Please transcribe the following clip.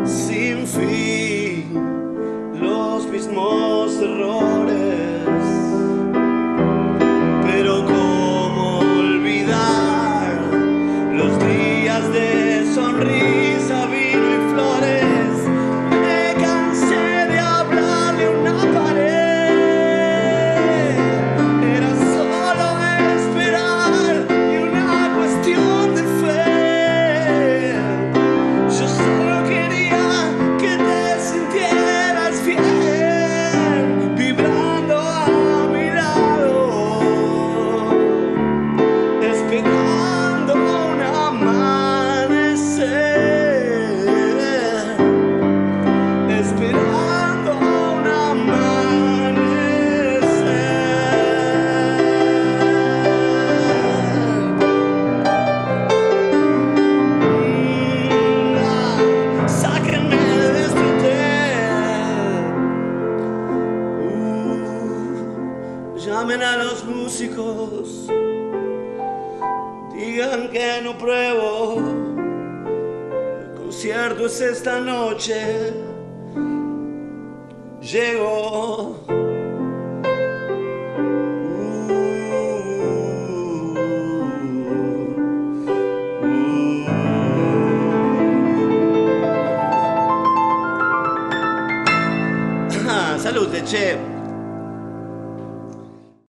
sin fin, los mismos errores. Pero cómo olvidar los días de sonrisa, vino y flores. Me cansé de hablarle a una pared. Era solo esperar y una cuestión de fe. Yo solo quería que te sintieras bien, vibrando a mi lado, esperando un amanecer, esperando un amanecer. Sáquenme de este hotel. Llamen a los músicos, digan que no pruebo. El concierto es esta noche. Llego. Salute, che.